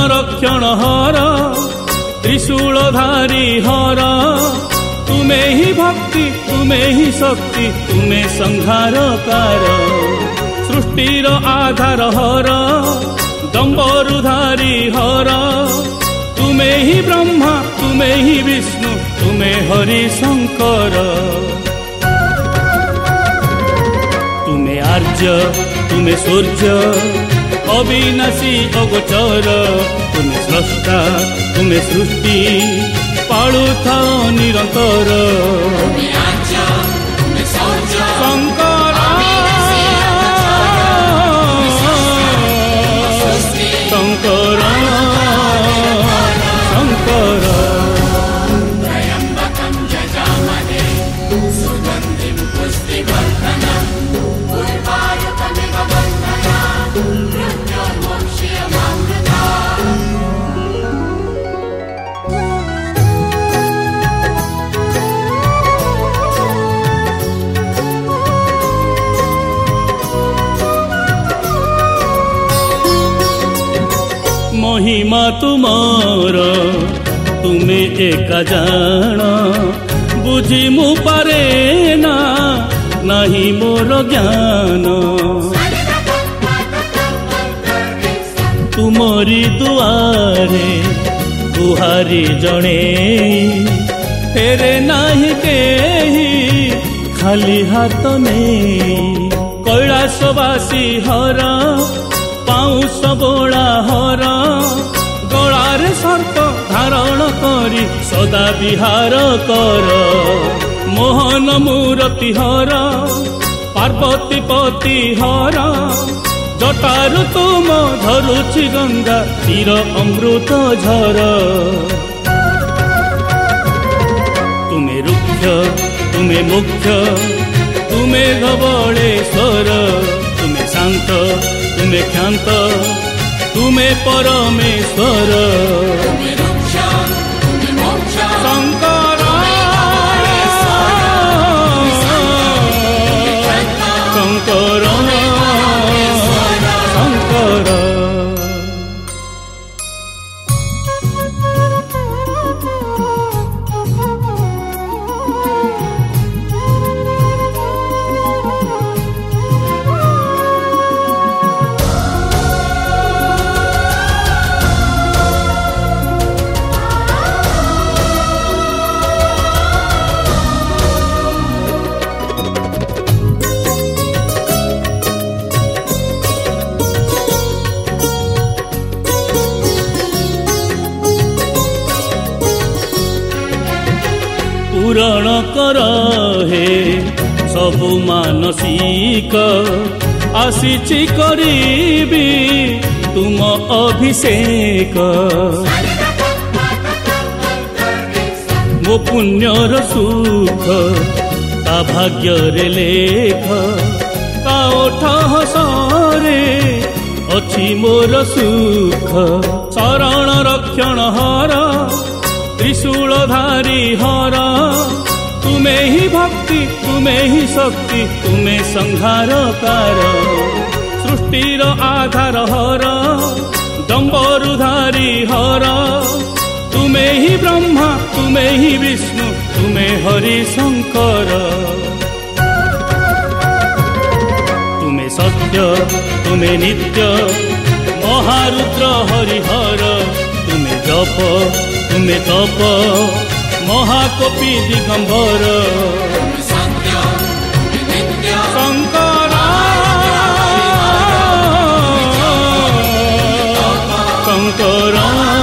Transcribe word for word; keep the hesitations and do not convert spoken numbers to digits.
रक्षण हर त्रिशूलधारी हर तुमे ही भक्ति तुमे ही शक्ति तुमे संहारकार सृष्टिर आधार हर दम्बरुधारी हर तुमे ही ब्रह्मा तुमे ही विष्णु तुमे हरि शंकर तुमे आर्य तुमे सूर्य अविनाशी अगोचर तुमे स्रष्टा तुमे सृष्टि पालुथा निरंतर शंकर शंकर शंकर महिमा तुमार तुमे एका जान बुझी मु पारे ना नहीं मोर ज्ञान तुमरी दुआरे गुहारी जणे फेरे नहीं केही खाली हाथ नहीं कैलाशवासी हरा पाउस बोला हर गलारे सर्प धारण करी सदा विहार कर मोहन मूर्ति हर पार्वती पति हर जटारु तुम धरुछि गंगा तीर अमृत झर तुमे रुक्ष तुमे मुख्य तुमे धवलेश्वर तुमे शांत तुमे क्षांत तुमे परमेश्वर शंकर शंकर शंकर पूरण कर हे सबु मानसिक आसीछि करीबी तुम अभिषेक मो पुण्यर सुख ता भाग्य रे लेख ता ओठ हसरे अछि मोर सुख शरण रक्षण हर त्रिशूलधारी हर तुमे ही भक्ति तुमे ही शक्ति तुमे संहारकार सृष्टिर आधार हर दम्बरुधारी हर तुमे ही ब्रह्मा तुमे ही विष्णु तुमे हरि शंकर तुमे सत्य तुमे नित्य महारुद्र हरिहर तुमे जप तुमे तप महाकपि दिगंबर शंकर शंकर